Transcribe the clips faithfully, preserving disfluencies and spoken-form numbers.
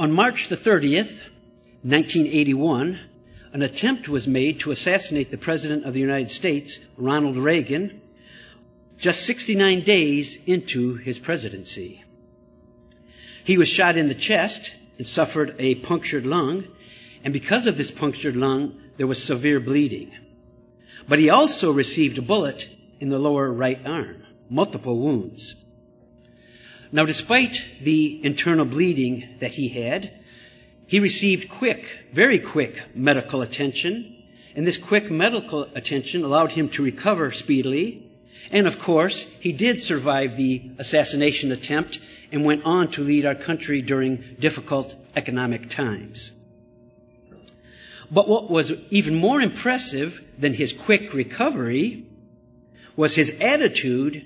On March the thirtieth, nineteen eighty-one, an attempt was made to assassinate the President of the United States, Ronald Reagan, just sixty-nine days into his presidency. He was shot in the chest and suffered a punctured lung, and because of this punctured lung, there was severe bleeding. But he also received a bullet in the lower right arm, multiple wounds. Now, despite the internal bleeding that he had, he received quick, very quick medical attention, and this quick medical attention allowed him to recover speedily. And of course, he did survive the assassination attempt and went on to lead our country during difficult economic times. But what was even more impressive than his quick recovery was his attitude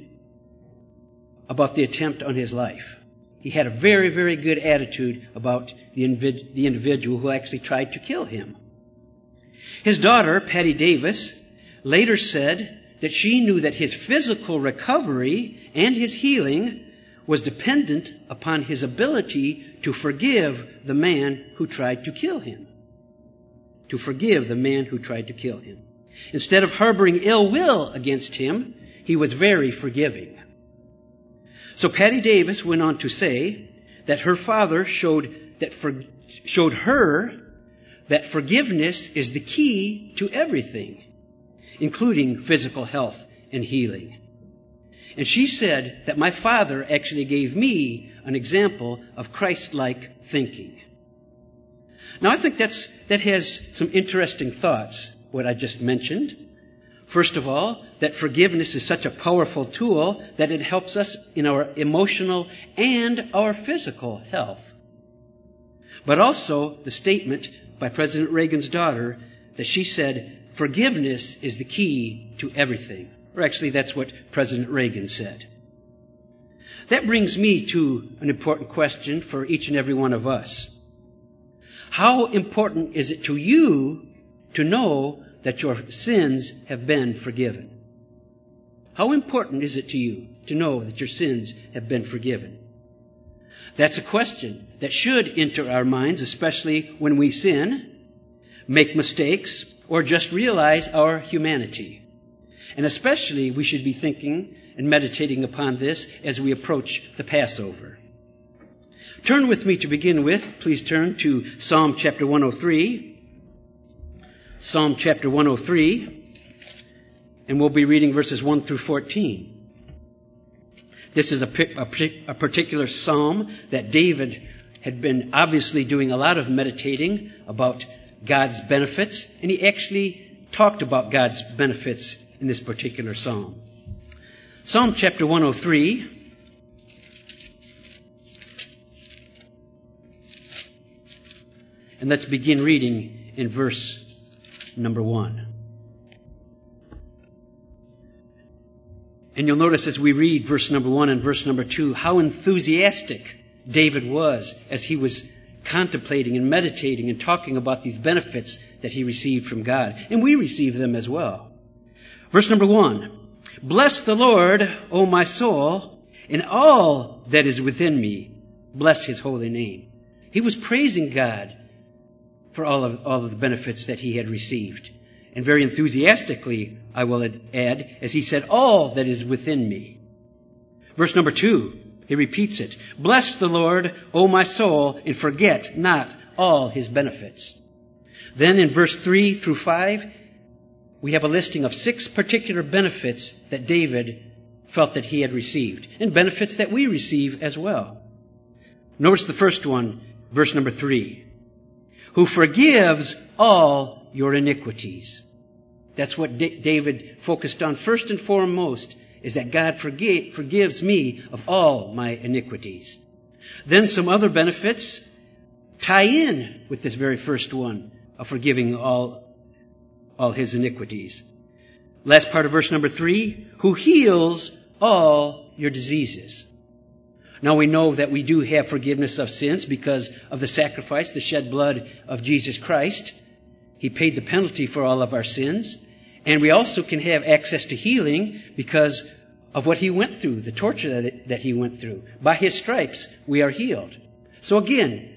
about the attempt on his life. He had a very, very good attitude about the, invid- the individual who actually tried to kill him. His daughter, Patty Davis, later said that she knew that his physical recovery and his healing was dependent upon his ability to forgive the man who tried to kill him. To forgive the man who tried to kill him. Instead of harboring ill will against him, he was very forgiving. So Patty Davis went on to say that her father showed that for, showed her that forgiveness is the key to everything, including physical health and healing. And she said that my father actually gave me an example of Christ-like thinking. Now, I think that's that has some interesting thoughts, what I just mentioned. First of all, that forgiveness is such a powerful tool that it helps us in our emotional and our physical health. But also the statement by President Reagan's daughter that she said, forgiveness is the key to everything. Or actually, that's what President Reagan said. That brings me to an important question for each and every one of us. How important is it to you to know that your sins have been forgiven? How important is it to you to know that your sins have been forgiven? That's a question that should enter our minds, especially when we sin, make mistakes, or just realize our humanity. And especially we should be thinking and meditating upon this as we approach the Passover. Turn with me to begin with. Please turn to Psalm chapter one oh three. Psalm chapter one oh three. And we'll be reading verses one through fourteen. This is a, a, a particular psalm that David had been obviously doing a lot of meditating about God's benefits. And he actually talked about God's benefits in this particular psalm. Psalm chapter one oh three. And let's begin reading in verse number one. And you'll notice as we read verse number one and verse number two, how enthusiastic David was as he was contemplating and meditating and talking about these benefits that he received from God. And we receive them as well. Verse number one, bless the Lord, O my soul, and all that is within me. Bless his holy name. He was praising God for all of, all of the benefits that he had received. And very enthusiastically, I will add, as he said, all that is within me. Verse number two, he repeats it. Bless the Lord, O my soul, and forget not all his benefits. Then in verse three through five, we have a listing of six particular benefits that David felt that he had received, and benefits that we receive as well. Notice the first one, verse number three. Who forgives all your iniquities. That's what D- David focused on first and foremost, is that God forgi- forgives me of all my iniquities. Then some other benefits tie in with this very first one of forgiving all, all his iniquities. Last part of verse number three, who heals all your diseases. Now we know that we do have forgiveness of sins because of the sacrifice, the shed blood of Jesus Christ. He paid the penalty for all of our sins. And we also can have access to healing because of what he went through, the torture that, it, that he went through. By his stripes, we are healed. So again,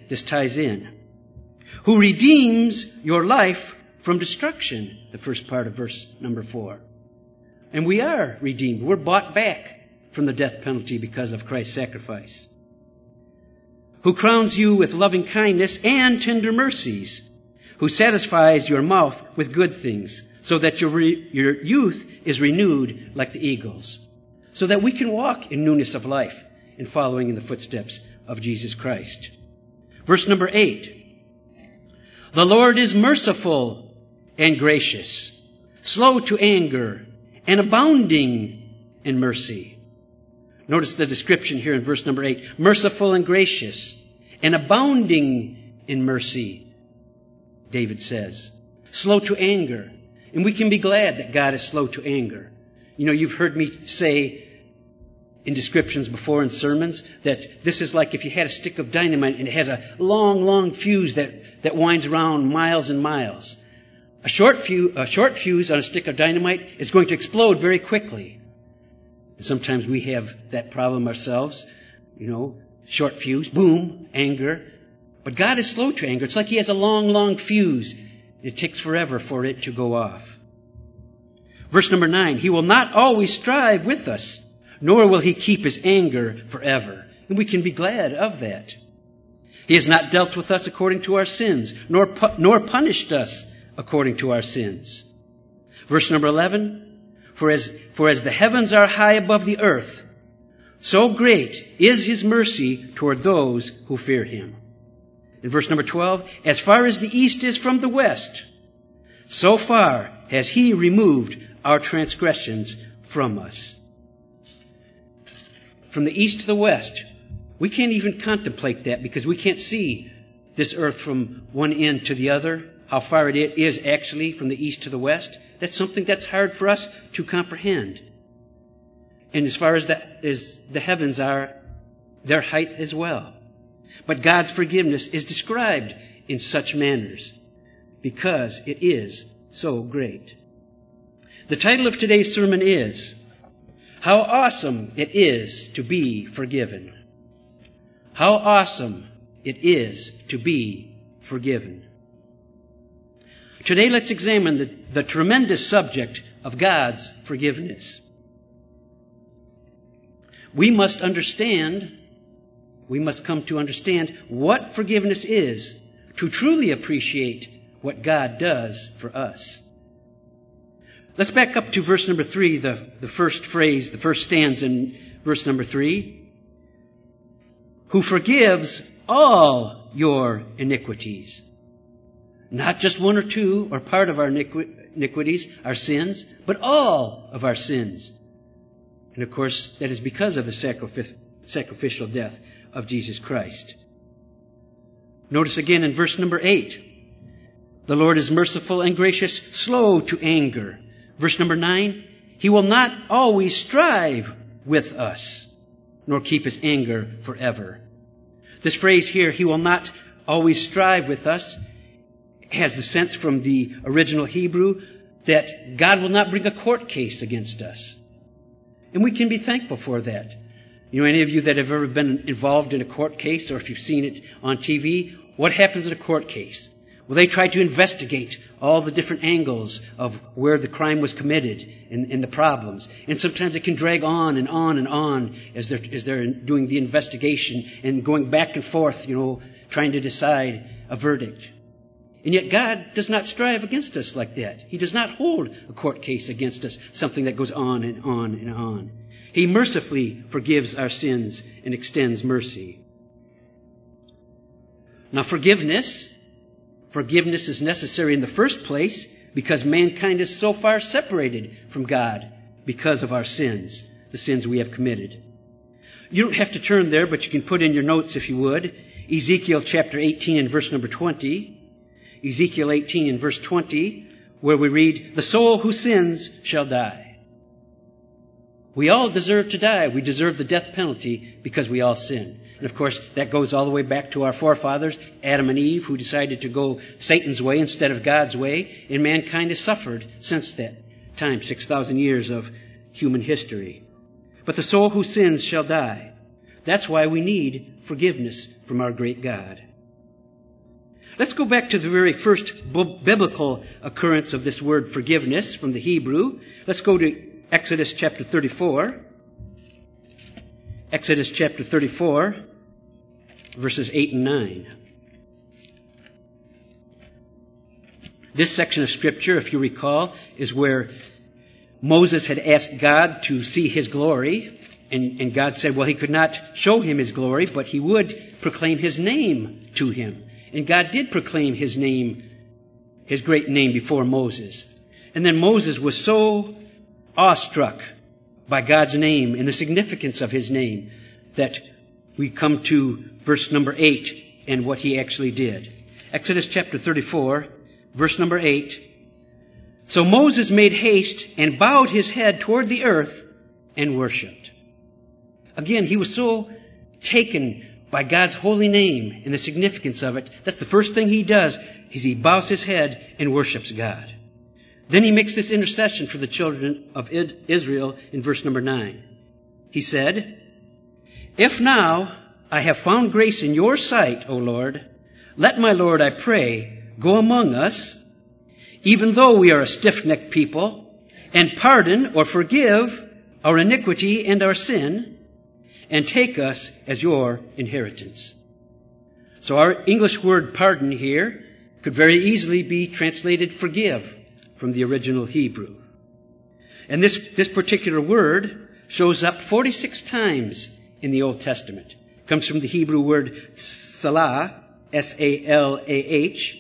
this ties in. Who redeems your life from destruction, the first part of verse number four. And we are redeemed. We're bought back from the death penalty because of Christ's sacrifice. Who crowns you with loving kindness and tender mercies, who satisfies your mouth with good things, so that your, re- your youth is renewed like the eagles, so that we can walk in newness of life and following in the footsteps of Jesus Christ. Verse number eight. The Lord is merciful and gracious, slow to anger, and abounding in mercy. Notice the description here in verse number eight. Merciful and gracious, and abounding in mercy, David says. Slow to anger. And we can be glad that God is slow to anger. You know, you've heard me say in descriptions before in sermons that this is like if you had a stick of dynamite and it has a long, long fuse that, that winds around miles and miles. A short, fuse, a short fuse on a stick of dynamite is going to explode very quickly. And sometimes we have that problem ourselves. You know, short fuse, boom, anger. But God is slow to anger. It's like He has a long, long fuse. It takes forever for it to go off. Verse number nine, He will not always strive with us, nor will He keep His anger forever. And we can be glad of that. He has not dealt with us according to our sins, nor, pu- nor punished us according to our sins. Verse number eleven, For as, for as the heavens are high above the earth, so great is His mercy toward those who fear Him. In verse number twelve, as far as the east is from the west, so far has He removed our transgressions from us. From the east to the west, we can't even contemplate that because we can't see this earth from one end to the other, how far it is actually from the east to the west. That's something that's hard for us to comprehend. And as far as the, as the heavens are, their height as well. But God's forgiveness is described in such manners because it is so great. The title of today's sermon is, How Awesome It Is to Be Forgiven. How awesome it is to be forgiven. Today let's examine the, the tremendous subject of God's forgiveness. We must understand, we must come to understand what forgiveness is to truly appreciate what God does for us. Let's back up to verse number three, the, the first phrase, the first stanza in verse number three. Who forgives all your iniquities. Not just one or two or part of our iniquities, our sins, but all of our sins. And of course, that is because of the sacrific- sacrificial death of Jesus Christ. Notice again in verse number eight. The Lord is merciful and gracious, slow to anger. Verse number nine. He will not always strive with us, nor keep His anger forever. This phrase here, He will not always strive with us, has the sense from the original Hebrew that God will not bring a court case against us. And we can be thankful for that. You know, any of you that have ever been involved in a court case, or if you've seen it on T V, what happens in a court case? Well, they try to investigate all the different angles of where the crime was committed and, and the problems. And sometimes it can drag on and on and on as they're, as they're doing the investigation and going back and forth, you know, trying to decide a verdict. And yet God does not strive against us like that. He does not hold a court case against us, something that goes on and on and on. He mercifully forgives our sins and extends mercy. Now forgiveness, forgiveness is necessary in the first place because mankind is so far separated from God because of our sins, the sins we have committed. You don't have to turn there, but you can put in your notes if you would. Ezekiel chapter eighteen and verse number twenty. Ezekiel eighteen and verse twenty, where we read, the soul who sins shall die. We all deserve to die. We deserve the death penalty because we all sin. And of course, that goes all the way back to our forefathers, Adam and Eve, who decided to go Satan's way instead of God's way. And mankind has suffered since that time, six thousand years of human history. But the soul who sins shall die. That's why we need forgiveness from our great God. Let's go back to the very first biblical occurrence of this word forgiveness from the Hebrew. Let's go to Exodus chapter thirty-four. Exodus chapter thirty-four, verses eight and nine. This section of Scripture, if you recall, is where Moses had asked God to see his glory, and, and God said, well, he could not show him his glory, but he would proclaim his name to him. And God did proclaim his name, his great name before Moses. And then Moses was so awestruck by God's name and the significance of his name that we come to verse number eight and what he actually did. Exodus chapter thirty-four, verse number eight. So Moses made haste and bowed his head toward the earth and worshipped. Again, he was so taken by God's holy name and the significance of it. That's the first thing he does, is he bows his head and worships God. Then he makes this intercession for the children of Israel in verse number nine. He said, if now I have found grace in your sight, O Lord, let my Lord, I pray, go among us, even though we are a stiff-necked people, and pardon or forgive our iniquity and our sin, and take us as your inheritance. So our English word pardon here could very easily be translated forgive from the original Hebrew. And this, this particular word shows up forty-six times in the Old Testament. It comes from the Hebrew word salah, S A L A H,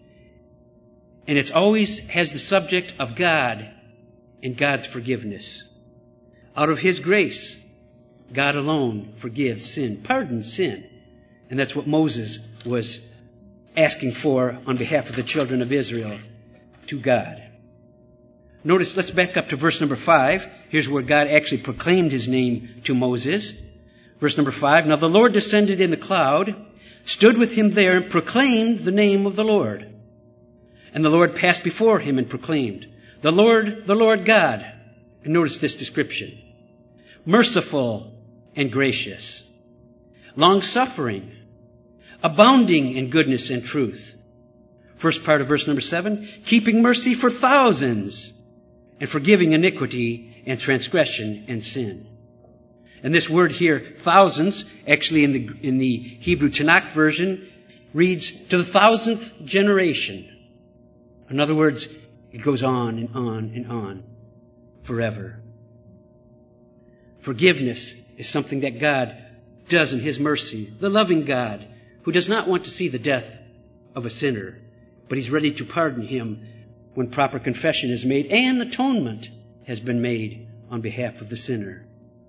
and it always has the subject of God and God's forgiveness. Out of His grace, God alone forgives sin, pardons sin. And that's what Moses was asking for on behalf of the children of Israel to God. Notice, let's back up to verse number five. Here's where God actually proclaimed His name to Moses. Verse number five, now the Lord descended in the cloud, stood with him there, and proclaimed the name of the Lord. And the Lord passed before him and proclaimed, the Lord, the Lord God. And notice this description. Merciful and gracious, long-suffering, abounding in goodness and truth. First part of verse number seven, keeping mercy for thousands and forgiving iniquity and transgression and sin. And this word here, thousands, actually in the, in the Hebrew Tanakh version, reads to the thousandth generation. In other words, it goes on and on and on forever. Forgiveness is something that God does in His mercy. The loving God who does not want to see the death of a sinner, but He's ready to pardon him when proper confession is made and atonement has been made on behalf of the sinner.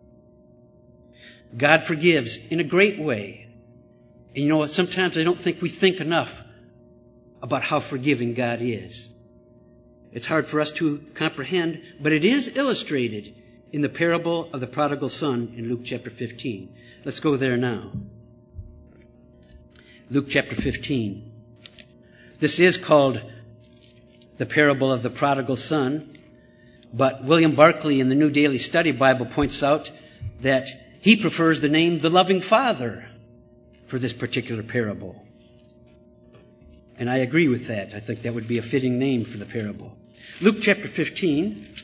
God forgives in a great way. And you know what? Sometimes I don't think we think enough about how forgiving God is. It's hard for us to comprehend, but it is illustrated in the parable of the prodigal son in Luke chapter fifteen. Let's go there now. Luke chapter fifteen. This is called the parable of the prodigal son, but William Barclay in the New Daily Study Bible points out that he prefers the name the loving Father for this particular parable. And I agree with that. I think that would be a fitting name for the parable. Luke chapter fifteen.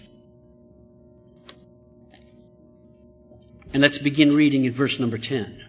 And let's begin reading in verse number ten.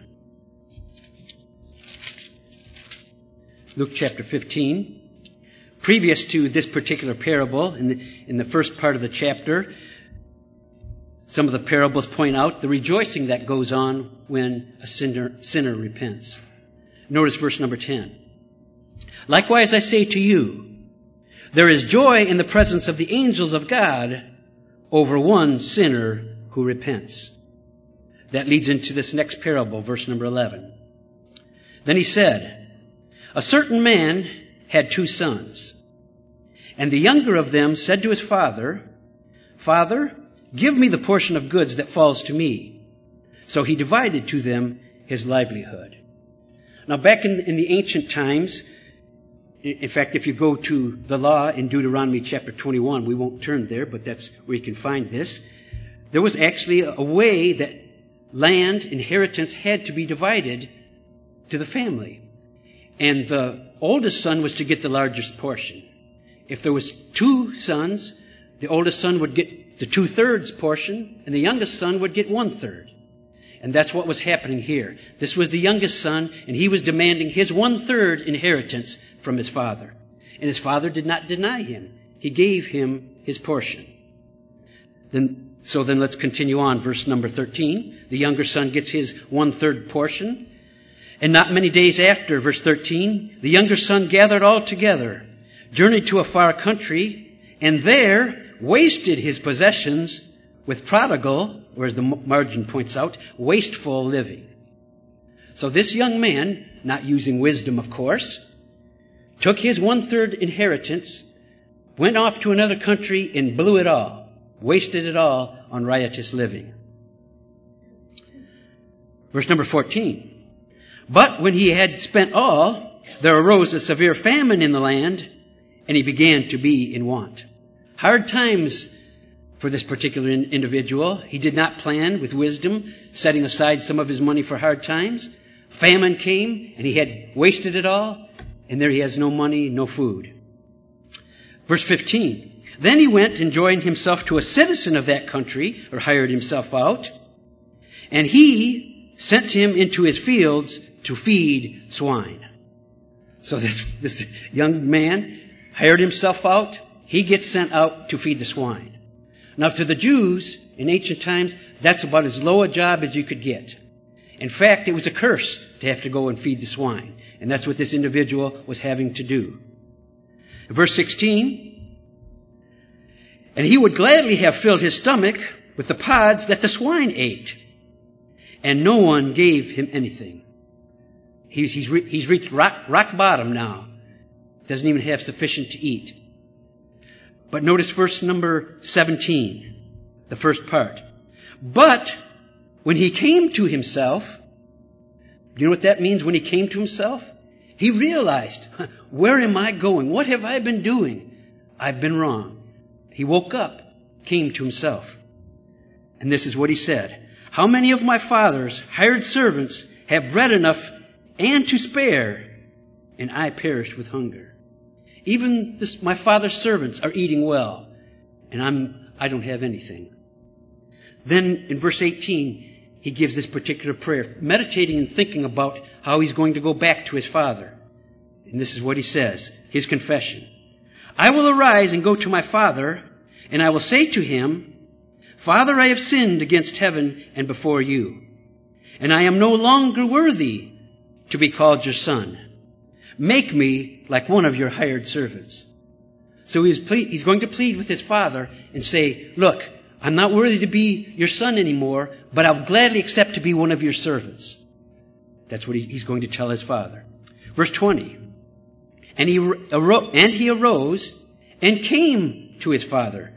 Luke chapter fifteen. Previous to this particular parable, in the, in the first part of the chapter, some of the parables point out the rejoicing that goes on when a sinner, sinner repents. Notice verse number ten. Likewise I say to you, there is joy in the presence of the angels of God over one sinner who repents. That leads into this next parable, verse number eleven. Then he said, a certain man had two sons, and the younger of them said to his father, Father, give me the portion of goods that falls to me. So he divided to them his livelihood. Now back in, in the ancient times, in fact, if you go to the law in Deuteronomy chapter twenty-one, we won't turn there, but that's where you can find this. There was actually a way that land inheritance had to be divided to the family. And the oldest son was to get the largest portion. If there was two sons, the oldest son would get the two-thirds portion, and the youngest son would get one-third. And that's what was happening here. This was the youngest son, and he was demanding his one-third inheritance from his father. And his father did not deny him. He gave him his portion. Then, so then let's continue on. Verse number thirteen. The younger son gets his one-third portion. And not many days after, verse thirteen, the younger son gathered all together, journeyed to a far country, and there wasted his possessions with prodigal, or as the margin points out, wasteful living. So this young man, not using wisdom, of course, took his one-third inheritance, went off to another country, and blew it all, wasted it all on riotous living. Verse number fourteen. But when he had spent all, there arose a severe famine in the land, and he began to be in want. Hard times for this particular individual. He did not plan with wisdom, setting aside some of his money for hard times. Famine came, and he had wasted it all, and there he has no money, no food. Verse fifteen. Then he went and joined himself to a citizen of that country, or hired himself out, and he sent him into his fields to feed swine. So this, this young man hired himself out. He gets sent out to feed the swine. Now, to the Jews in ancient times, that's about as low a job as you could get. In fact, it was a curse to have to go and feed the swine. And that's what this individual was having to do. Verse sixteen, and he would gladly have filled his stomach with the pods that the swine ate, and no one gave him anything. He's, he's, re- he's reached rock, rock bottom now. Doesn't even have sufficient to eat. But notice verse number seventeen, the first part. But when he came to himself, you know what that means when he came to himself? He realized, where am I going? What have I been doing? I've been wrong. He woke up, came to himself. And this is what he said. How many of my father's hired servants have bread enough and to spare, and I perish with hunger? Even this, my father's servants are eating well, and I'm, I don't have anything. Then in verse eighteen, he gives this particular prayer, meditating and thinking about how he's going to go back to his father. And this is what he says, his confession. I will arise and go to my father, and I will say to him, Father, I have sinned against heaven and before you, and I am no longer worthy to be called your son. Make me like one of your hired servants. So he's, ple- he's going to plead with his father and say, look, I'm not worthy to be your son anymore, but I'll gladly accept to be one of your servants. That's what he, he's going to tell his father. Verse twenty. And he, aro- and he arose and came to his father.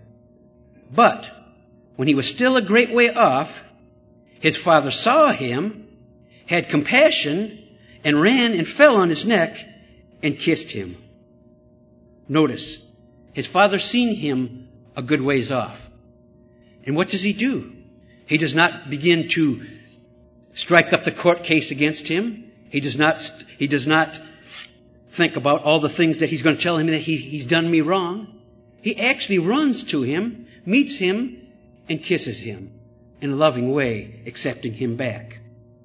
But when he was still a great way off, his father saw him, had compassion, and ran and fell on his neck and kissed him. Notice, his father seen him a good ways off. And what does he do? He does not begin to strike up the court case against him. He does not, he does not think about all the things that he's going to tell him that he, he's done me wrong. He actually runs to him, meets him, and kisses him in a loving way, accepting him back.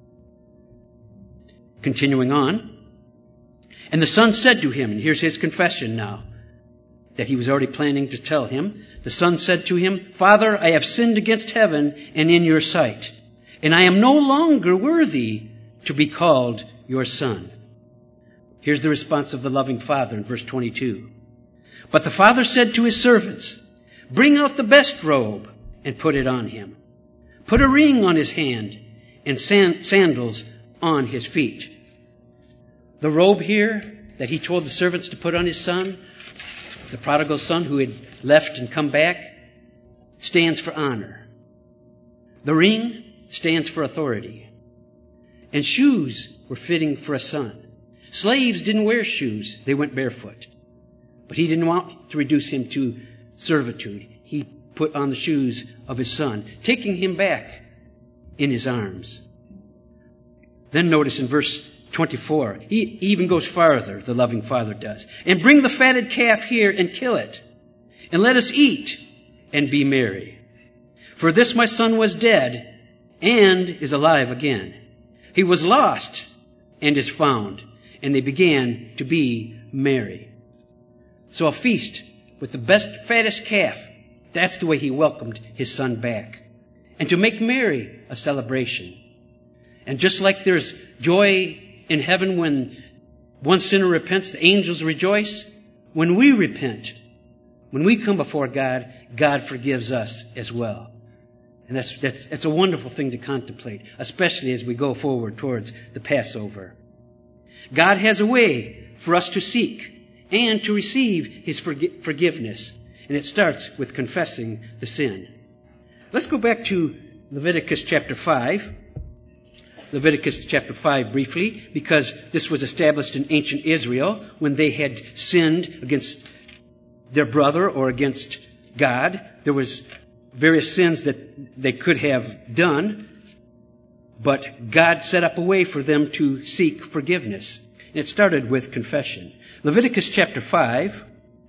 Continuing on. And the son said to him, and here's his confession now, that he was already planning to tell him. The son said to him, Father, I have sinned against heaven and in your sight, and I am no longer worthy to be called your son. Here's the response of the loving father in verse twenty-two. But the father said to his servants, Bring out the best robe and put it on him. Put a ring on his hand and sand- sandals on his feet. The robe here that he told the servants to put on his son, the prodigal son who had left and come back, stands for honor. The ring stands for authority. And shoes were fitting for a son. Slaves didn't wear shoes. They went barefoot. But he didn't want to reduce him to servitude. He put on the shoes of his son, taking him back in his arms. Then notice in verse twenty-four. He even goes farther, the loving Father does. And bring the fatted calf here and kill it, and let us eat and be merry. For this my son was dead and is alive again. He was lost and is found. And they began to be merry. So a feast with the best, fattest calf, that's the way he welcomed his son back. And to make merry, a celebration. And just like there's joy in heaven when one sinner repents, the angels rejoice. When we repent, when we come before God, God forgives us as well. And that's, that's, that's a wonderful thing to contemplate, especially as we go forward towards the Passover. God has a way for us to seek and to receive His forg- forgiveness. And it starts with confessing the sin. Let's go back to Leviticus chapter five. Leviticus chapter five briefly, because this was established in ancient Israel when they had sinned against their brother or against God. There was various sins that they could have done, but God set up a way for them to seek forgiveness. And it started with confession. Leviticus chapter five.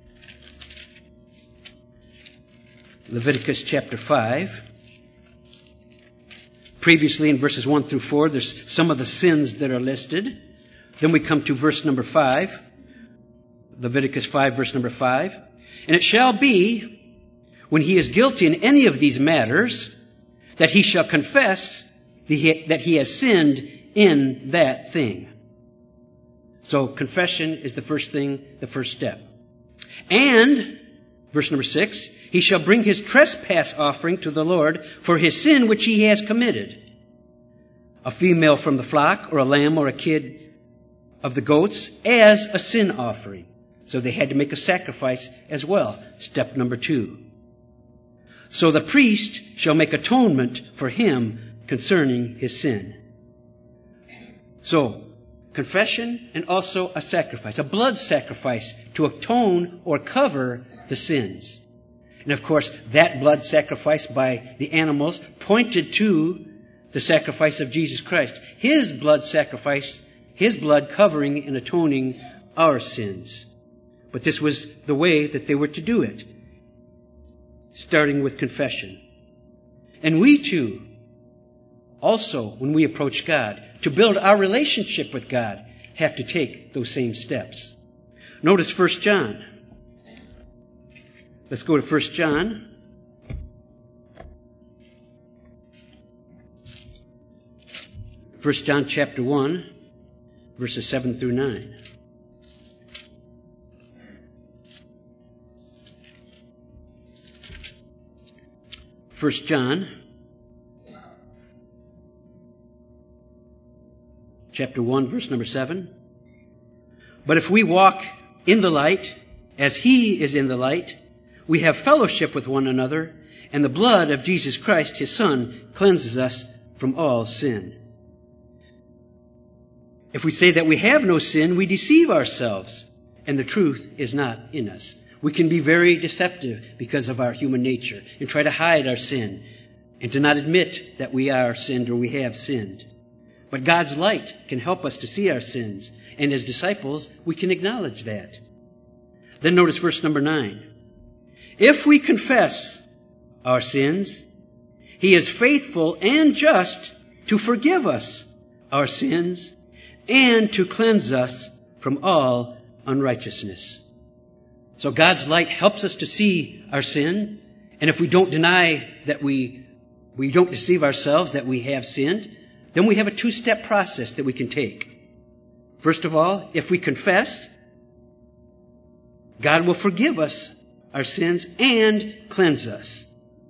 Leviticus chapter five. Previously in verses one through four, there's some of the sins that are listed. Then we come to verse number five. Leviticus five, verse number five. And it shall be, when he is guilty in any of these matters, that he shall confess that he has sinned in that thing. So confession is the first thing, the first step. And, verse number six, he shall bring his trespass offering to the Lord for his sin which he has committed. A female from the flock, or a lamb, or a kid of the goats, as a sin offering. So they had to make a sacrifice as well. Step number two. So the priest shall make atonement for him concerning his sin. So, confession and also a sacrifice, a blood sacrifice to atone or cover the sins. And of course, that blood sacrifice by the animals pointed to the sacrifice of Jesus Christ. His blood sacrifice, His blood covering and atoning our sins. But this was the way that they were to do it, starting with confession. And we too, also, when we approach God, to build our relationship with God, have to take those same steps. Notice First John. Let's go to First John. First John chapter one, verses seven through nine. First John chapter one, verse number seven. But if we walk in the light, as He is in the light, we have fellowship with one another, and the blood of Jesus Christ, His Son, cleanses us from all sin. If we say that we have no sin, we deceive ourselves, and the truth is not in us. We can be very deceptive because of our human nature and try to hide our sin and to not admit that we are sinned or we have sinned. But God's light can help us to see our sins, and as disciples, we can acknowledge that. Then notice verse number nine. If we confess our sins, He is faithful and just to forgive us our sins and to cleanse us from all unrighteousness. So God's light helps us to see our sin, and if we don't deny that we, we don't deceive ourselves that we have sinned, then we have a two-step process that we can take. First of all, if we confess, God will forgive us our sins and cleanse us.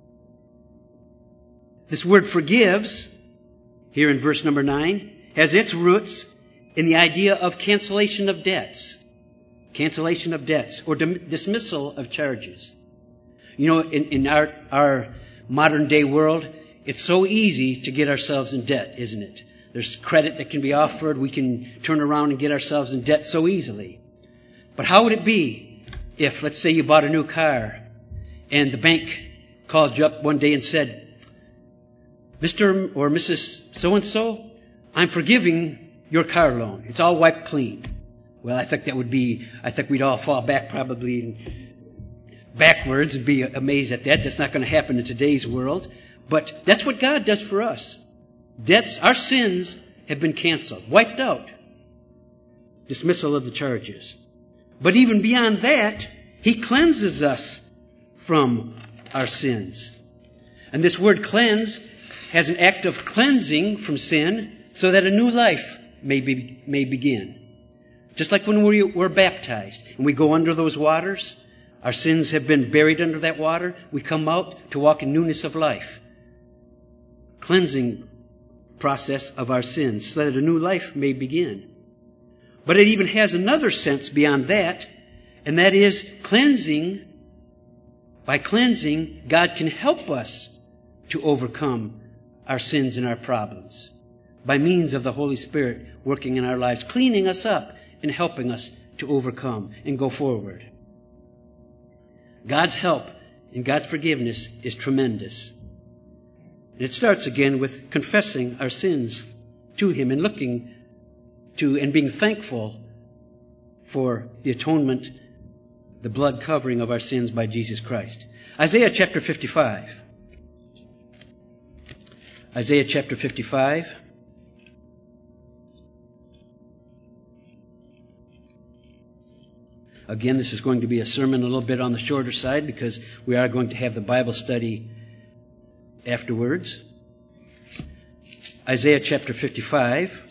This word forgives, here in verse number nine, has its roots in the idea of cancellation of debts. Cancellation of debts or dim- dismissal of charges. You know, in, in our, our modern day world, it's so easy to get ourselves in debt, isn't it? There's credit that can be offered. We can turn around and get ourselves in debt so easily. But how would it be if, let's say, you bought a new car and the bank called you up one day and said, Mister or Missus So-and-so, I'm forgiving your car loan. It's all wiped clean. Well, I think that would be, I think we'd all fall back probably backwards and be amazed at that. That's not going to happen in today's world. But that's what God does for us. Debts, our sins have been canceled, wiped out. Dismissal of the charges. But even beyond that, He cleanses us from our sins. And this word cleanse has an act of cleansing from sin so that a new life may be, may begin. Just like when we were baptized and we go under those waters, our sins have been buried under that water. We come out to walk in newness of life. Cleansing process of our sins so that a new life may begin. But it even has another sense beyond that, and that is cleansing. By cleansing, God can help us to overcome our sins and our problems by means of the Holy Spirit working in our lives, cleaning us up and helping us to overcome and go forward. God's help and God's forgiveness is tremendous. And it starts again with confessing our sins to Him and looking to and being thankful for the atonement, the blood covering of our sins by Jesus Christ. Isaiah chapter fifty-five. Isaiah chapter fifty-five. Again, this is going to be a sermon a little bit on the shorter side because we are going to have the Bible study afterwards. Isaiah chapter fifty-five.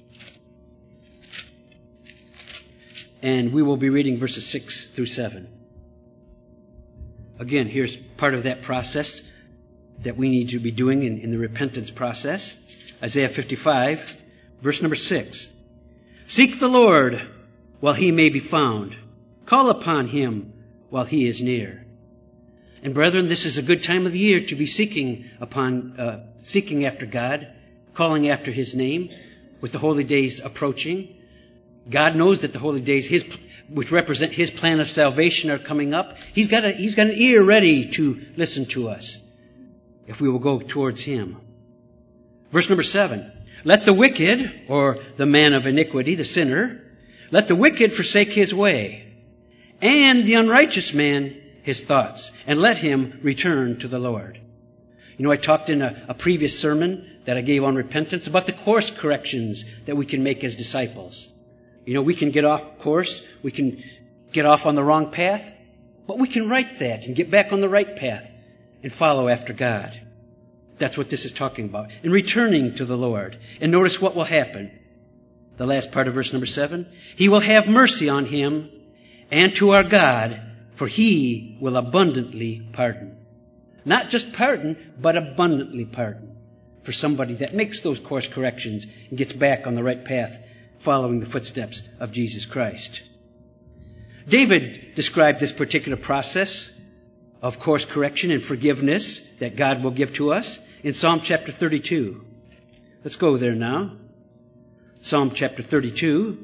And we will be reading verses six through seven. Again, here's part of that process that we need to be doing in, in the repentance process. Isaiah fifty-five, verse number six. Seek the Lord while He may be found. Call upon Him while He is near. And brethren, this is a good time of the year to be seeking upon, uh, seeking after God, calling after His name, with the holy days approaching. God knows that the holy days, His, which represent His plan of salvation, are coming up. He's got a, He's got an ear ready to listen to us if we will go towards Him. Verse number seven. Let the wicked, or the man of iniquity, the sinner, let the wicked forsake his way, and the unrighteous man his thoughts, and let him return to the Lord. You know, I talked in a, a previous sermon that I gave on repentance about the course corrections that we can make as disciples. You know, we can get off course, we can get off on the wrong path, but we can right that and get back on the right path and follow after God. That's what this is talking about. And returning to the Lord. And notice what will happen. The last part of verse number seven. He will have mercy on him and to our God, for He will abundantly pardon. Not just pardon, but abundantly pardon for somebody that makes those course corrections and gets back on the right path, following the footsteps of Jesus Christ. David described this particular process of course correction and forgiveness that God will give to us in Psalm chapter thirty-two. Let's go there now. Psalm chapter thirty-two.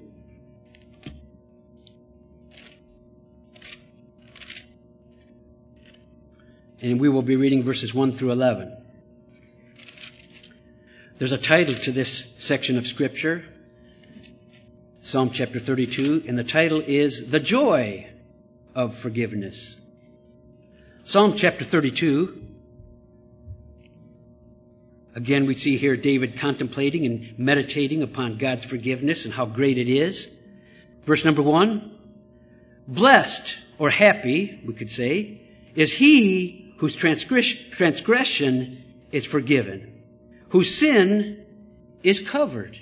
And we will be reading verses one through eleven. There's a title to this section of Scripture, Psalm chapter thirty-two, and the title is The Joy of Forgiveness. Psalm chapter thirty-two. Again, we see here David contemplating and meditating upon God's forgiveness and how great it is. Verse number one. Blessed, or happy, we could say, is he whose transgress- transgression is forgiven, whose sin is covered.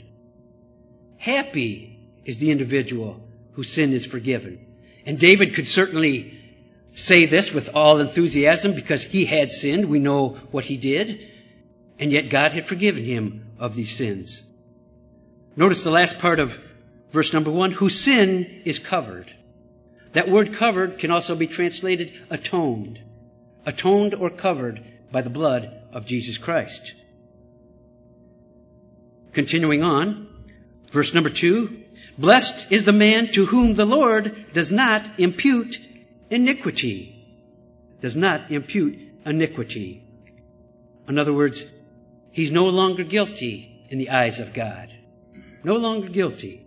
Happy is the individual whose sin is forgiven. And David could certainly say this with all enthusiasm because he had sinned. We know what he did. And yet God had forgiven him of these sins. Notice the last part of verse number one, whose sin is covered. That word covered can also be translated atoned. Atoned or covered by the blood of Jesus Christ. Continuing on, verse number two, blessed is the man to whom the Lord does not impute iniquity. Does not impute iniquity. In other words, he's no longer guilty in the eyes of God. No longer guilty.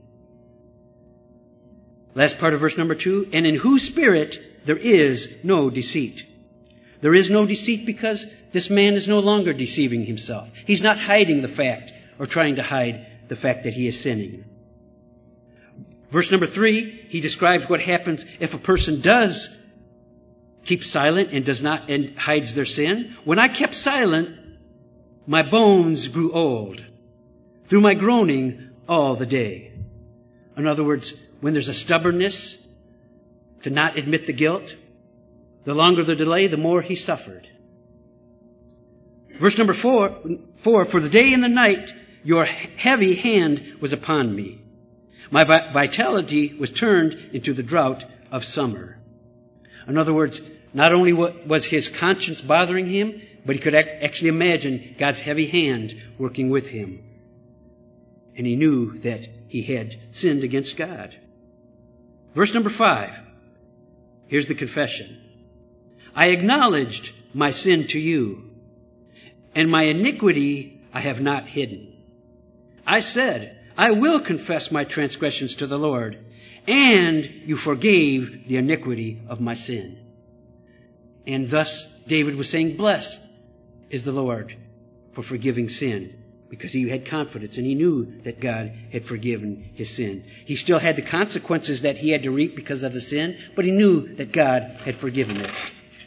Last part of verse number two. And in whose spirit there is no deceit. There is no deceit because this man is no longer deceiving himself. He's not hiding the fact or trying to hide the fact that he is sinning. Verse number three, he describes what happens if a person does keep silent and does not and hides their sin. When I kept silent, my bones grew old through my groaning all the day. In other words, when there's a stubbornness to not admit the guilt, the longer the delay, the more he suffered. Verse number four, four, for the day and the night your heavy hand was upon me. My vitality was turned into the drought of summer. In other words, not only was his conscience bothering him, but he could actually imagine God's heavy hand working with him. And he knew that he had sinned against God. Verse number five. Here's the confession. I acknowledged my sin to you, and my iniquity I have not hidden. I said, I will confess my transgressions to the Lord, and you forgave the iniquity of my sin. And thus David was saying, blessed is the Lord for forgiving sin, because he had confidence and he knew that God had forgiven his sin. He still had the consequences that he had to reap because of the sin, but he knew that God had forgiven it.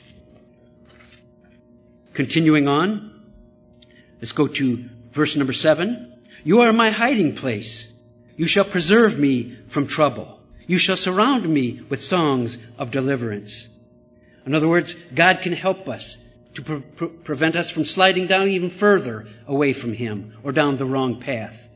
Continuing on, let's go to verse number seven. You are my hiding place. You shall preserve me from trouble. You shall surround me with songs of deliverance. In other words, God can help us to pre- pre- prevent us from sliding down even further away from Him or down the wrong path.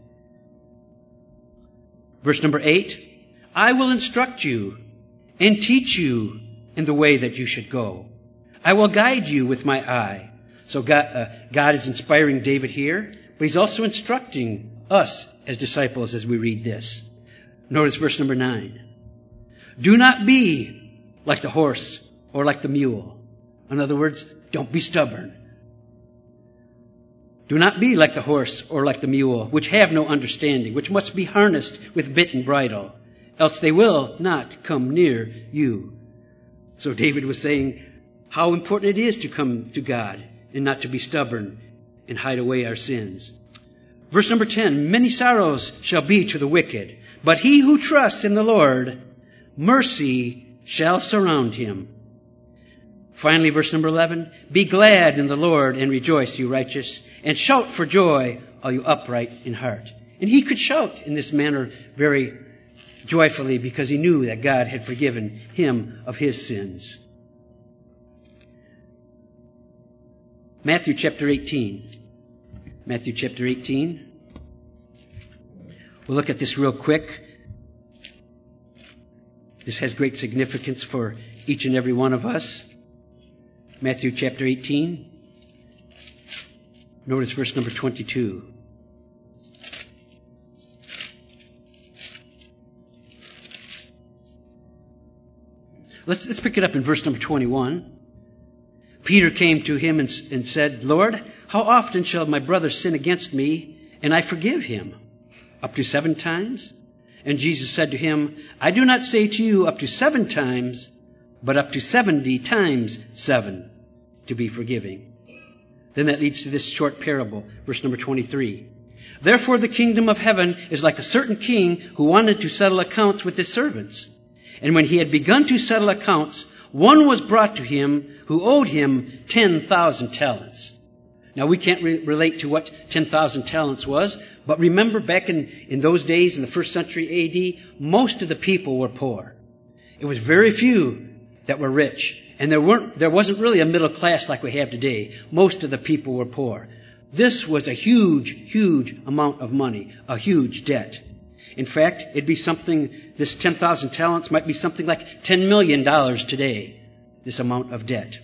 Verse number eight, I will instruct you and teach you in the way that you should go. I will guide you with my eye. So God, uh, God is inspiring David here, but He's also instructing us as disciples as we read this. Notice verse number nine. Do not be like the horse or like the mule. In other words, don't be stubborn. Do not be like the horse or like the mule, which have no understanding, which must be harnessed with bit and bridle, else they will not come near you. So David was saying how important it is to come to God and not to be stubborn and hide away our sins. Verse number ten, many sorrows shall be to the wicked, but he who trusts in the Lord, mercy shall surround him. Finally, verse number eleven, be glad in the Lord and rejoice, you righteous, and shout for joy, all you upright in heart. And he could shout in this manner very joyfully because he knew that God had forgiven him of his sins. Matthew chapter eighteen. Matthew chapter eighteen. We'll look at this real quick. This has great significance for each and every one of us. Matthew chapter eighteen. Notice verse number twenty-two. Let's, let's pick it up in verse number twenty-one. Peter came to him and, and said, Lord, how often shall my brother sin against me, and I forgive him? Up to seven times? And Jesus said to him, I do not say to you up to seven times, but up to seventy times seven to be forgiving. Then that leads to this short parable, verse number twenty-three. Therefore the kingdom of heaven is like a certain king who wanted to settle accounts with his servants. And when he had begun to settle accounts, one was brought to him who owed him ten thousand talents. Now we can't re- relate to what ten thousand talents was, but remember back in, in those days, in the first century A D, most of the people were poor. It was very few that were rich. And there weren't, there wasn't really a middle class like we have today. Most of the people were poor. This was a huge, huge amount of money, a huge debt. In fact, it'd be something, this ten thousand talents might be something like ten million dollars today, this amount of debt.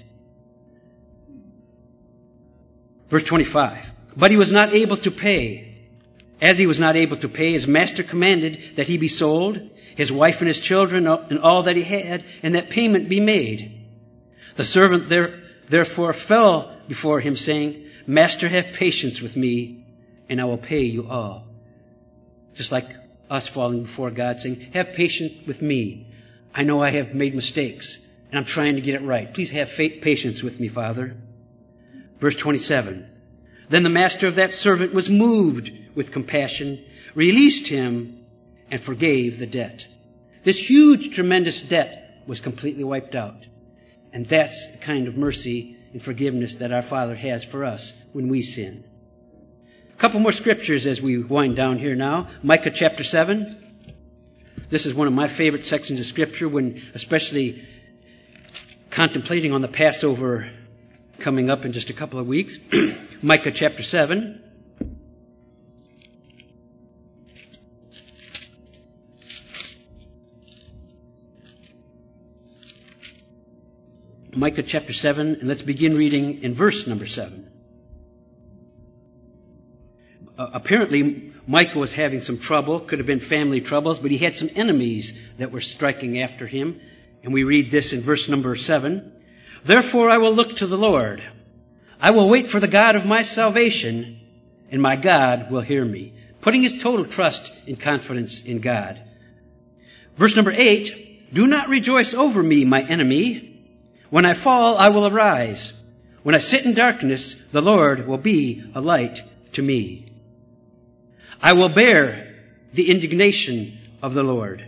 Verse twenty-five. But he was not able to pay. As he was not able to pay, his master commanded that he be sold, his wife and his children and all that he had, and that payment be made. The servant there, therefore fell before him, saying, Master, have patience with me, and I will pay you all. just like us falling before God, saying, have patience with me. I know I have made mistakes, and I'm trying to get it right. Please have patience with me, Father. Verse twenty-seven. Then the master of that servant was moved with compassion, released him, and forgave the debt. This huge, tremendous debt was completely wiped out. And that's the kind of mercy and forgiveness that our Father has for us when we sin. A couple more scriptures as we wind down here now. Micah chapter seven. This is one of my favorite sections of Scripture, when especially contemplating on the Passover coming up in just a couple of weeks. Micah chapter seven. Micah chapter seven, and let's begin reading in verse number seven. Uh, apparently, Micah was having some trouble. Could have been family troubles, but he had some enemies that were striking after him. And we read this in verse number seven. Therefore I will look to the Lord. I will wait for the God of my salvation, and my God will hear me. Putting his total trust and confidence in God. Verse number eight. Do not rejoice over me, my enemy. When I fall, I will arise. When I sit in darkness, the Lord will be a light to me. I will bear the indignation of the Lord,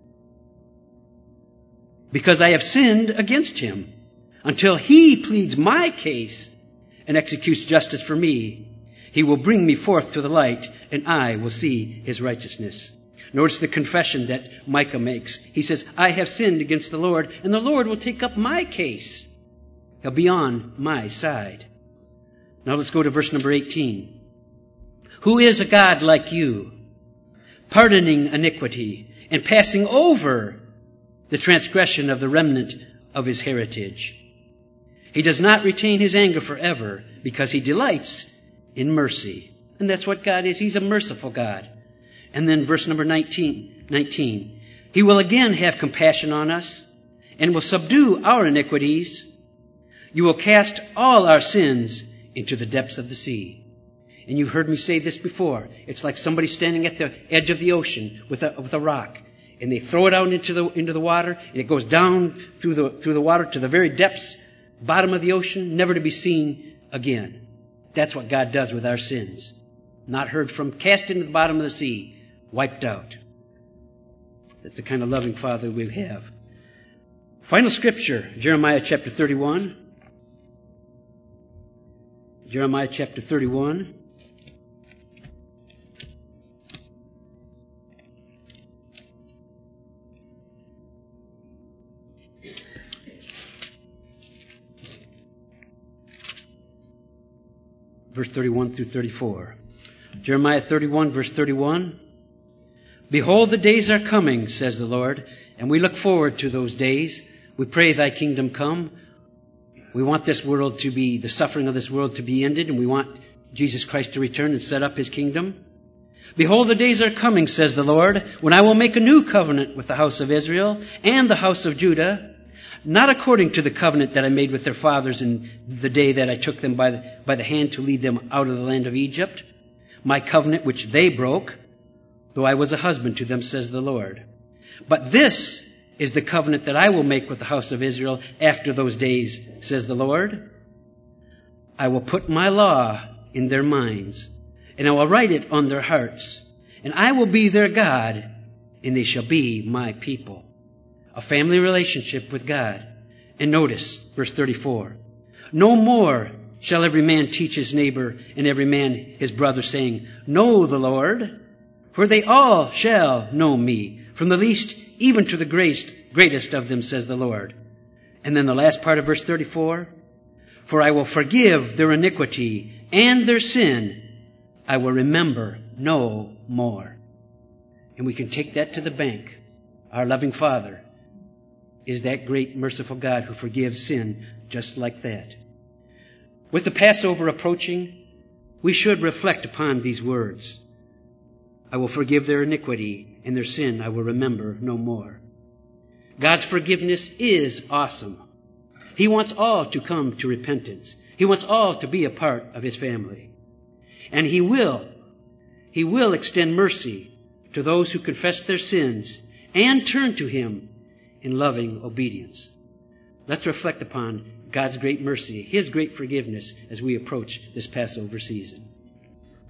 because I have sinned against him, until he pleads my case and executes justice for me. He will bring me forth to the light, and I will see his righteousness. Notice the confession that Micah makes. He says, I have sinned against the Lord, and the Lord will take up my case. He'll be on my side. Now let's go to verse number eighteen. Who is a God like you, pardoning iniquity and passing over the transgression of the remnant of his heritage? He does not retain his anger forever, because he delights in mercy. And that's what God is. He's a merciful God. And then verse number nineteen, nineteen. He will again have compassion on us and will subdue our iniquities. You will cast all our sins into the depths of the sea. And you've heard me say this before. It's like somebody standing at the edge of the ocean with a, with a rock. And they throw it out into the, into the water, and it goes down through the, through the water to the very depths, bottom of the ocean, never to be seen again. That's what God does with our sins. Not heard from, cast into the bottom of the sea, wiped out. That's the kind of loving Father we have. Final scripture, Jeremiah chapter thirty-one. Jeremiah chapter thirty-one. Verse thirty-one through thirty-four. Jeremiah thirty-one, verse thirty-one. Behold, the days are coming, says the Lord, and we look forward to those days. We pray thy kingdom come. We want this world to be, the suffering of this world to be ended, and we want Jesus Christ to return and set up his kingdom. Behold, the days are coming, says the Lord, when I will make a new covenant with the house of Israel and the house of Judah, not according to the covenant that I made with their fathers in the day that I took them by the, by the hand to lead them out of the land of Egypt, my covenant which they broke, though I was a husband to them, says the Lord. But this is the covenant that I will make with the house of Israel after those days, says the Lord. I will put my law in their minds, and I will write it on their hearts, and I will be their God, and they shall be my people. A family relationship with God. And notice, verse thirty-four. No more shall every man teach his neighbor and every man his brother, saying, Know the Lord, for they all shall know me, from the least even to the greatest, greatest of them, says the Lord. And then the last part of verse thirty-four. For I will forgive their iniquity and their sin. I will remember no more. And we can take that to the bank. Our loving Father is that great merciful God who forgives sin just like that. With the Passover approaching, we should reflect upon these words. I will forgive their iniquity, and their sin I will remember no more. God's forgiveness is awesome. He wants all to come to repentance. He wants all to be a part of his family. And he will, he will extend mercy to those who confess their sins and turn to Him in loving obedience. Let's reflect upon God's great mercy, His great forgiveness as we approach this Passover season.